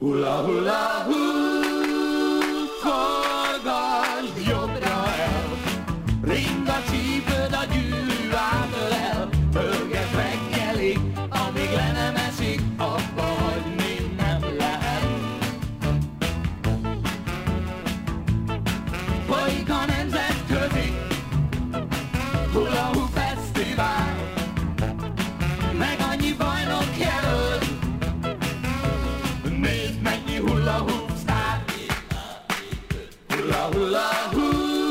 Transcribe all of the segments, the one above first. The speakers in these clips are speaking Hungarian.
Hula hula hú, forgasd jobbra el, ring a csípőd a gyűrű átől el, pörget reggelig, amíg le nem esik, abba hagyni nem lehet. Folyik a nemzetközi hula hú fesztivál, meg annyi bajnok jelölt, nézd mennyi hula hú sztár. Hula hula hú,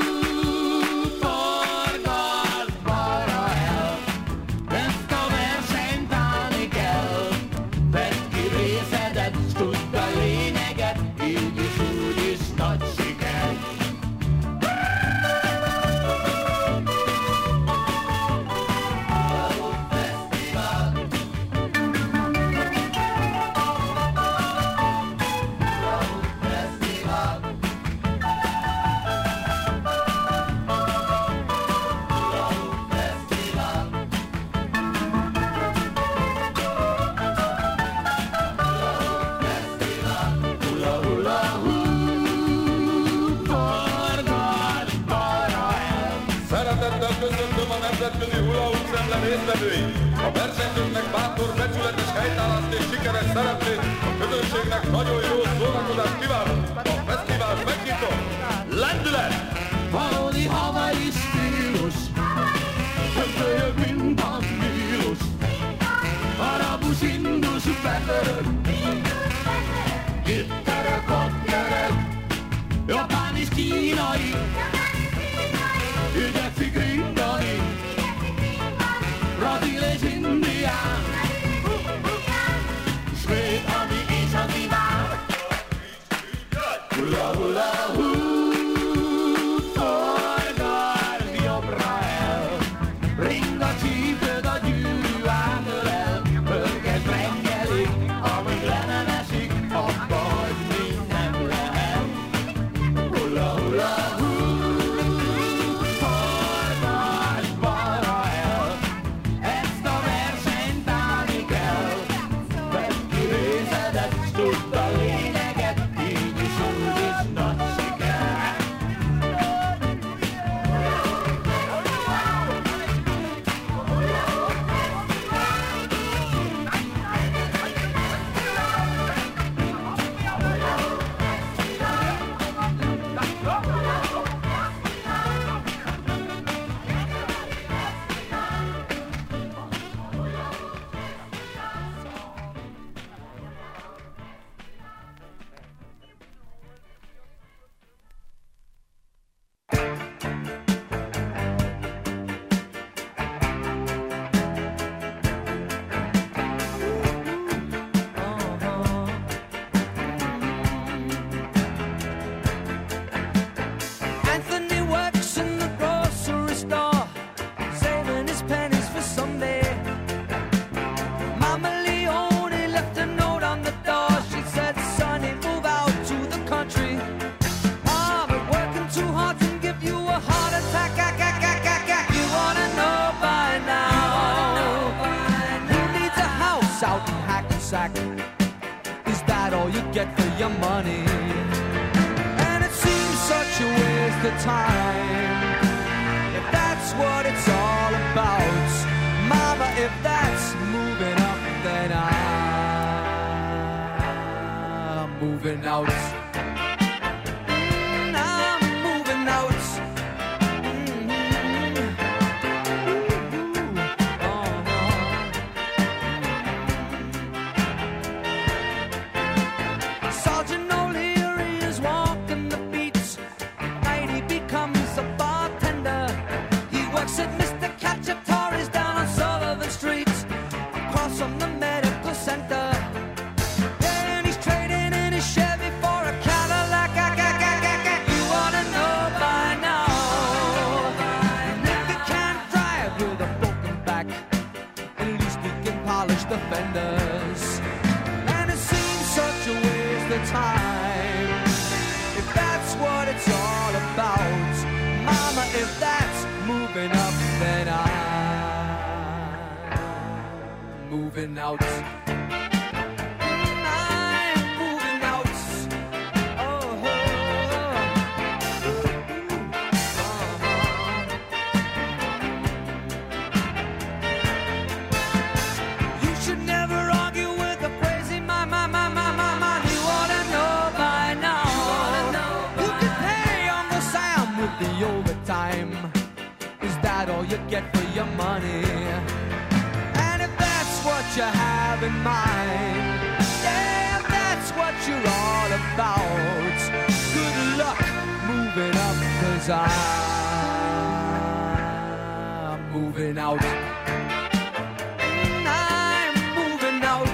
forgasd balra el, ezt a versenyt állni kell, vedd ki részedet, s tudd a lényeget, így is úgy is nagy siker. Szeretettel köszöntöm a nemzetközi hula hoop szemle résztvevőit! A versenyzőknek bátor, becsületes helytállást és sikeres szereplést, a közönségnek nagyon jó szórakozást kívánok! A fesztivál megnyitó! Lendület! Valódi havai stílus, köpölyög, mint a Nílus, arabus, indus, beförög, itt török, ott görög, japán és kínai, igyekszik ringani, brazil és indián, svéd, ami és az iván. Hula hula hú, forgasd jobbra el, ring a csípőd a gyűrű átől el, pörgesd reggelig, amíg le nem esik, abba hagyni nem lehet. Hula hula hú, forgasd balra el, ezt a versenyt állni kell, vedd ki részedet, s tudd a lényeget, így is úgy is nagy siker. Anthony works in the grocery store, saving his pennies for someday. Mama Leone left a note on the door. She said, "Sonny, move out to the country. Ah, but working too hard can give you a heart attack. You wanna know by now? Who needs a house out in Hackensack? Is that all you get for your money? And it seems such a waste of time, if that's what it's all about. Mama, if that's moving up, then I'm moving out. I'm moving out. Sergeant O'Leary is walking the beats. Night he becomes a bartender. He works at Mr. Cacciatore's down on Sullivan Street, across from the medical center. Yeah, and he's trading in his Chevy for a Cadillac. You wanna know by now? If he can't drive with a broken back, at least he can polish the fenders. And it seems such a waste of time, if that's what it's all about. Mama, if that's moving up, then I'm moving out. I'm moving get for your money. And if that's what you have in mind, yeah, if that's what you're all about, good luck moving up, 'cause I'm moving out. I'm moving out.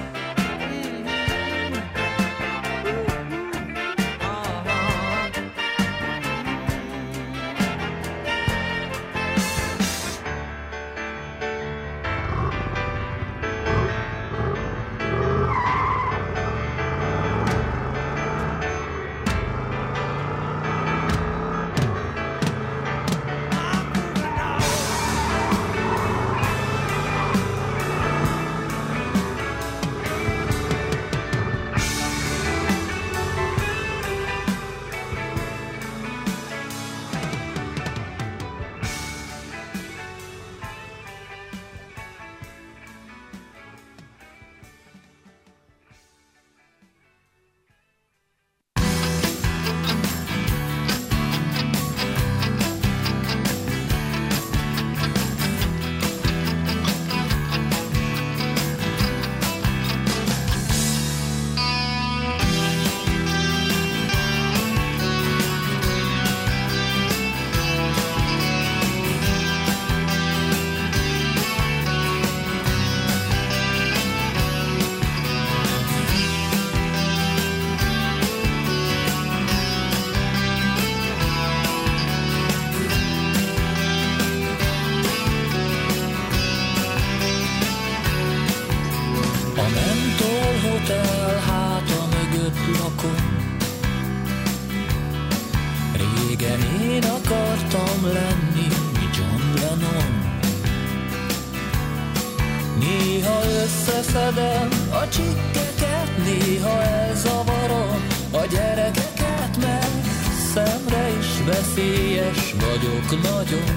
Összeszedem a csikkeket, néha elzavarom a gyerekeket, mert szemre is veszélyes vagyok nagyon.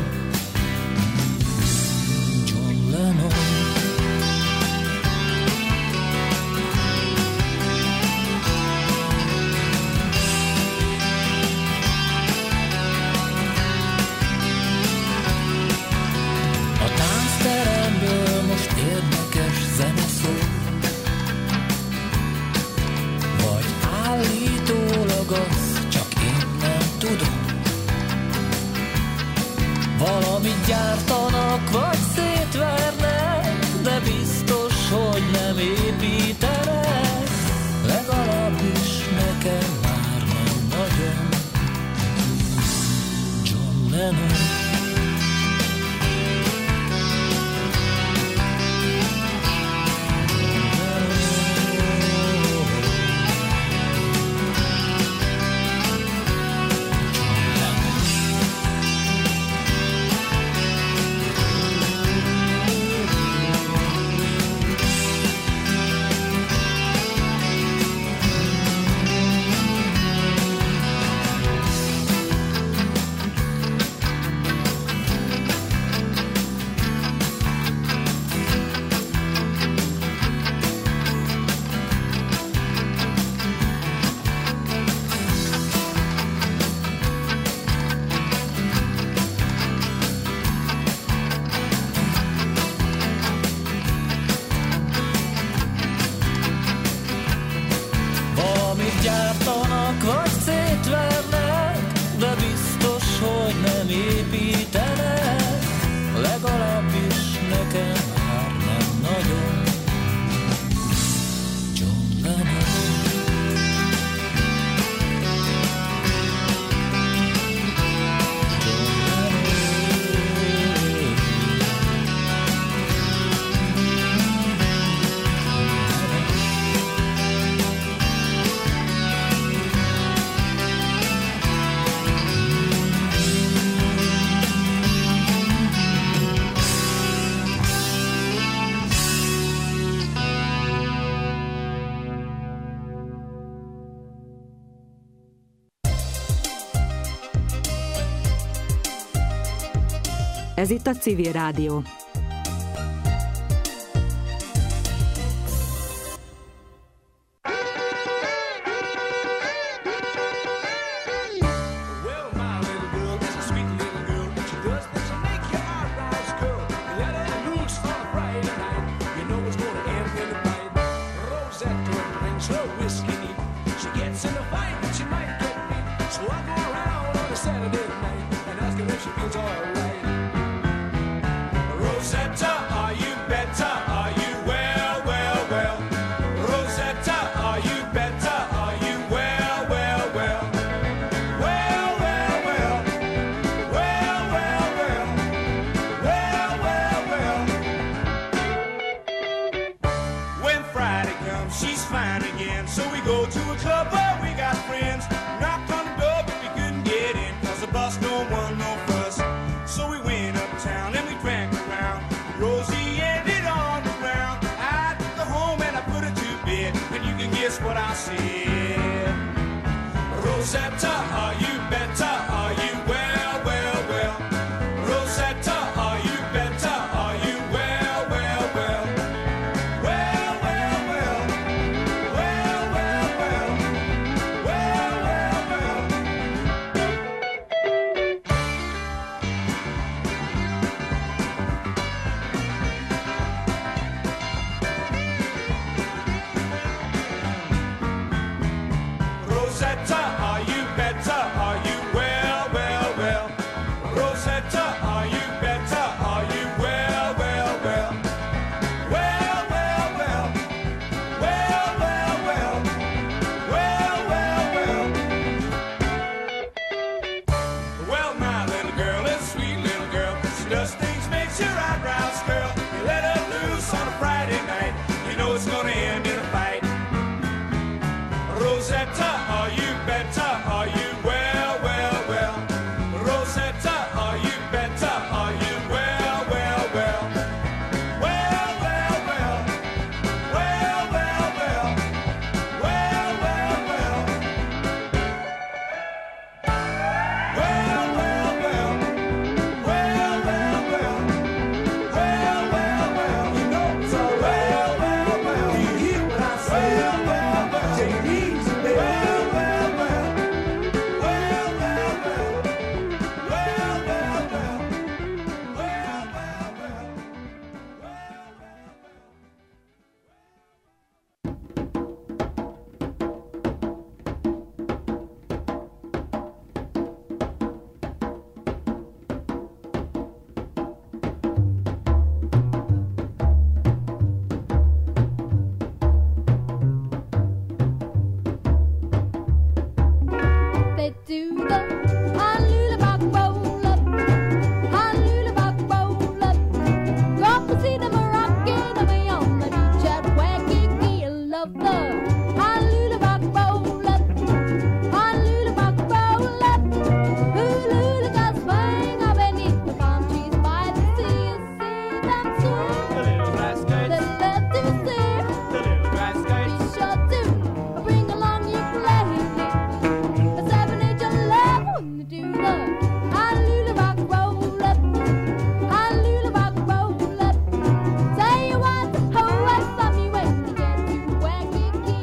John Lennon. A táncteremből most érdekes zene szól, vagy állítólag azt csak én nem tudom. Valamit gyártanak, vagy szétvernek, de biztos, hogy nem építenek. Legalábbis nekem már nem nagyon. John Lennon. Gyártanak, vagy szétvernek, de biztos, hogy nem építenek. Legalábbis nekem már nem nagyon. John Lennon. Ez itt a Civil Rádió. Well, my little girl is a sweet little girl. She does things to make you alright. Rosetta, are you better? Are you well, well, well? Rosetta, are you better? Are you well, well, well? Well, well, well. Well, well, well. Well, well, well. Rosetta, are you better? Are you well, well, well? Rosetta, are you better? Are you well, well, well? Well, well, well. Well, well, well. Well, well, well. Well, my little girl is a sweet little girl. She does things, makes your eyebrows curl. You let her loose on a Friday night, you know it's gonna end in a fight. Rosetta, are you better? Are you well, well, well? Rosetta, are you better? Are you well, well, well? Well, well, well. Well, well, well. Well, well, well. Well, well, well. Well, well, well. Well, well, well. You know it's all well, well, well. Do you hear what I say? Well, well, well. Take it easy, baby. Well, well, well. Well, well, well. Well, well, well. Well, well, well. They do the hallelujah roll up, hallelujah roll up. Go up and see them rocking away on the beach at Waikiki. I love the hallelujah roll up, hallelujah roll up. Hallelujah got swing up beneath the palm trees by the sea. You see them swing, The little grass they skirts, love to see. the little grass Be skirts. sure to bring along your play. A 7-8 love when they do the hallelujah rock roll up, hallelujah rock roll up. Say you want to hold away from me when you get to Waikiki.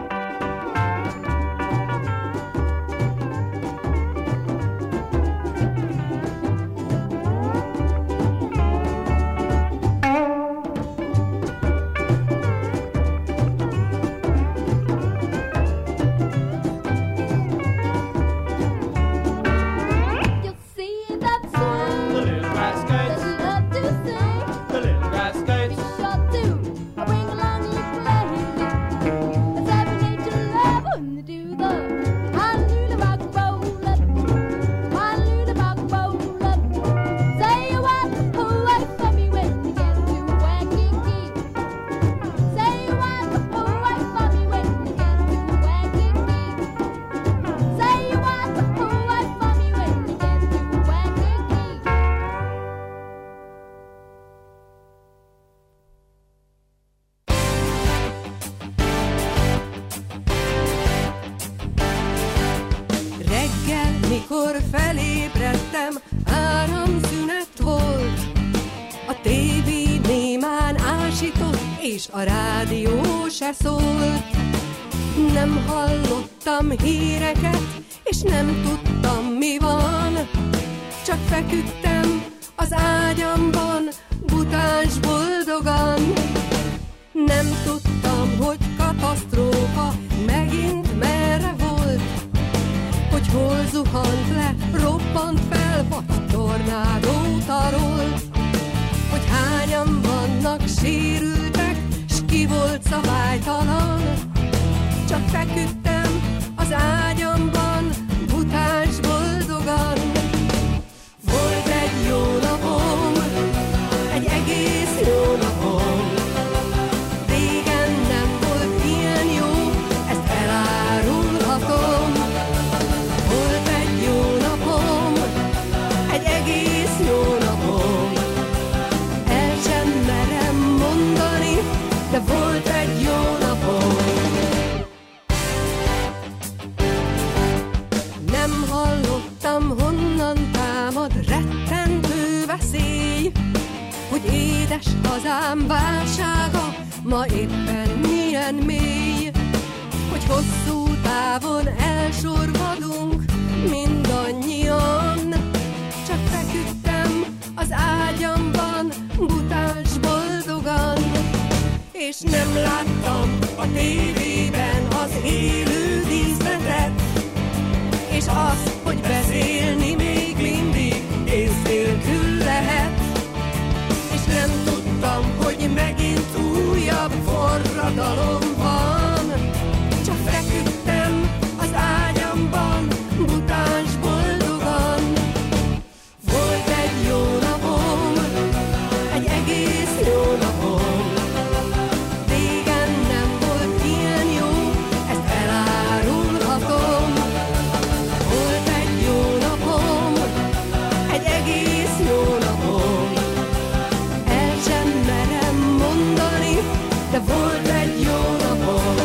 You'll see them The swing, little grass they skirts, love to sing. the little grass skirts. Be sure to bring along your play. A 7-8 love when they do the hallelujah rock roll up, hallelujah rock roll up. Say you want to pull away from me when you get to Waikiki. Say you want to pull away from me when you get to Waikiki. Say you want to pull away from me when you get to Waikiki. Reggel, mikor felébredtem, áramszünet volt. A tévé némán ásított, és a rádió se szólt. Nem hallottam híreket, és nem tudtam, mi van. Csak feküdtem az ágyamban, butáns boldogan. Nem tudtam, hogy katasztrófa megint merre volt, hogy hol zuhant le, robbant fel, vagy tornádót arolt, hogy hányan vannak sérültek, s ki volt szabálytalan. Csak feküdtem az ágyamban, butáns boldogan. Volt egy jó napom, egy egész jó napom. Régen nem volt ilyen jó, ezt elárulhatom. Volt egy jó napom, egy egész jó napom. El sem merem mondani, de volt egy jó napom. Édes hazám válsága ma éppen milyen mély, hogy hosszú távon elsorvadunk mindannyian. Csak feküdtem az ágyamban, butáns boldogan, és nem láttam a tévében az élő díszletet, és azt, hogy beszélni még mindig ész nélkül lehet. És nem tudtam, hogy megint újabb forradalom van. Csak feküdtem az ágyamban, butáns boldogan. Volt egy jó napom, egy egész jó napom. Régen nem volt ilyen jó, ezt elárulhatom. Volt egy jó napom, egy egész jó napom. El sem merem mondani, de volt egy jó napom.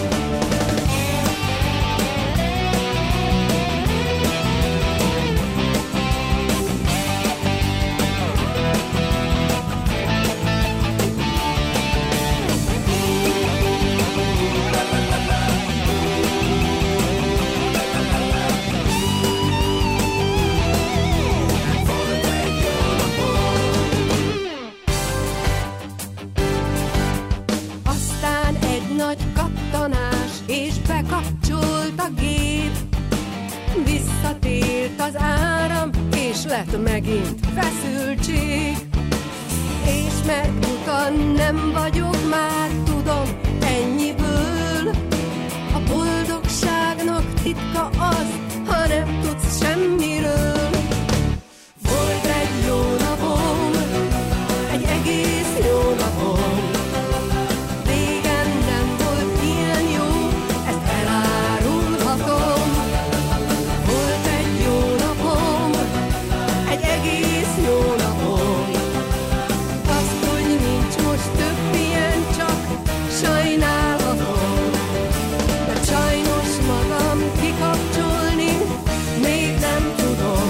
Aztán egy nagy kattanás, és bekapcsolt a gép. Visszatért az áram, és lett megint feszültség. És mert utan nem vagyok már, tudom, ennyiből. A boldogságnak titka az, ha nem tudsz semmiről. Volt egy jó napom, egy egész jó napom. Régen nem volt ilyen jó, ezt elárulhatom. Volt egy jó napom, egy egész jó napom. Azt, hogy nincs most több ilyen, csak sajnálhatom. De sajnos magam kikapcsolni még nem tudom.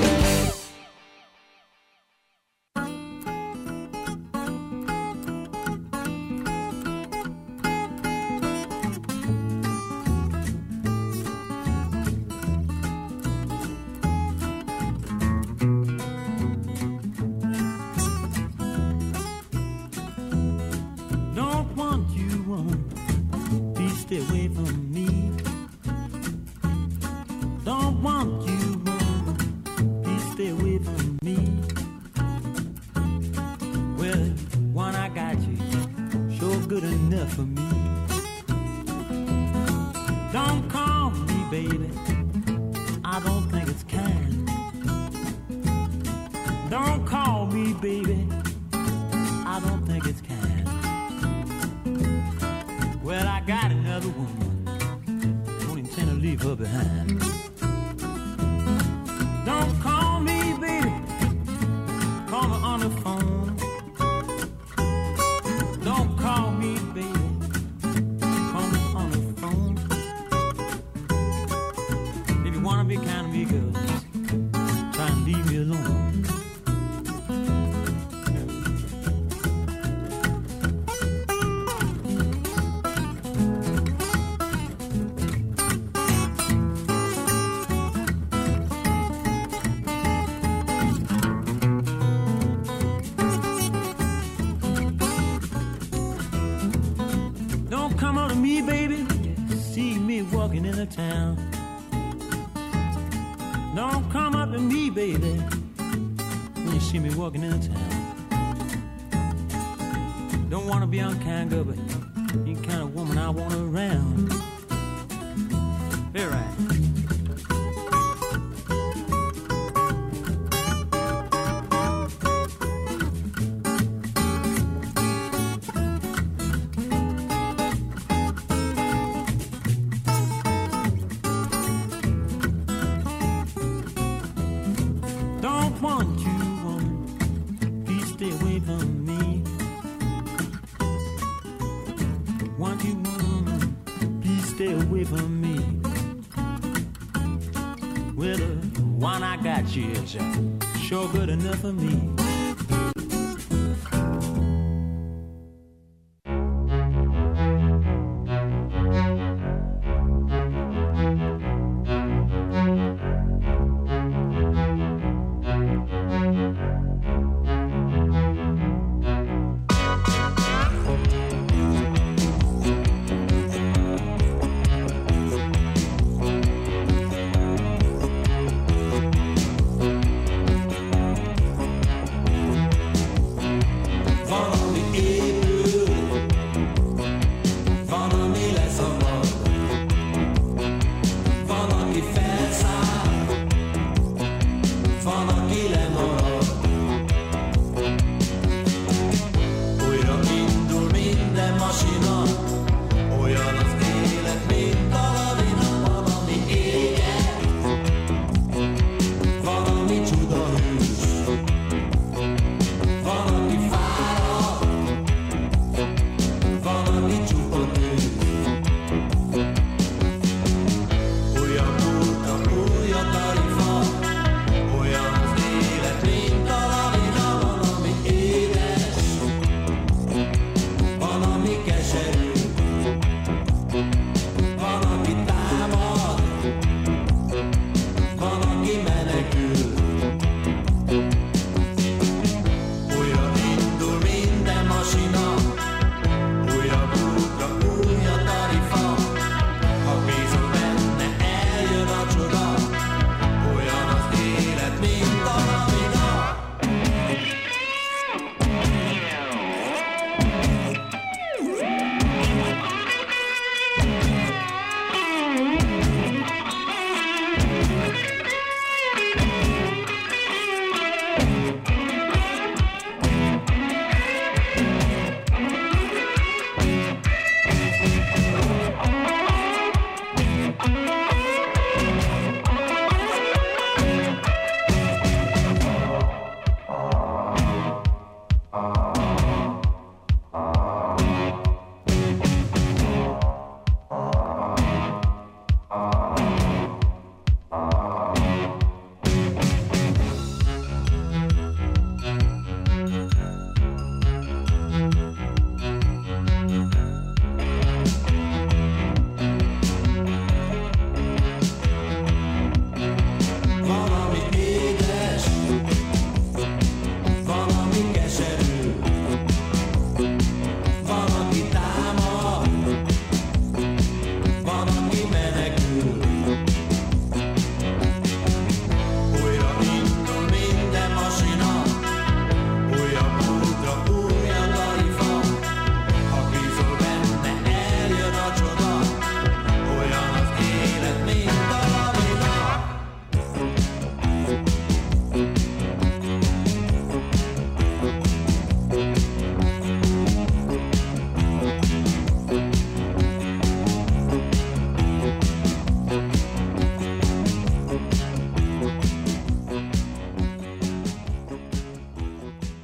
Don't want you, please stay away from me. Don't want you, please stay away from me. Well, one I got you, sure good enough for me. Don't call me, baby, I don't think it's kind. Don't call me, baby, I don't think it's kind. Well, I got another woman, don't intend to leave her behind. Don't call me, baby, call me on the phone. Don't call me, baby, call me on the phone. If you wanna be kind of me, girl, just try and leave me alone. Don't come on to me, baby, see me walking in the town. Don't come up to me, baby, when you see me walking in the town. Don't wanna be unkind, girl, but you the kind of woman I want around. Very right. Don't want you, woman, please stay away from me. Want you, woman, please stay away from me. Well, the one I got you is sure good enough for me.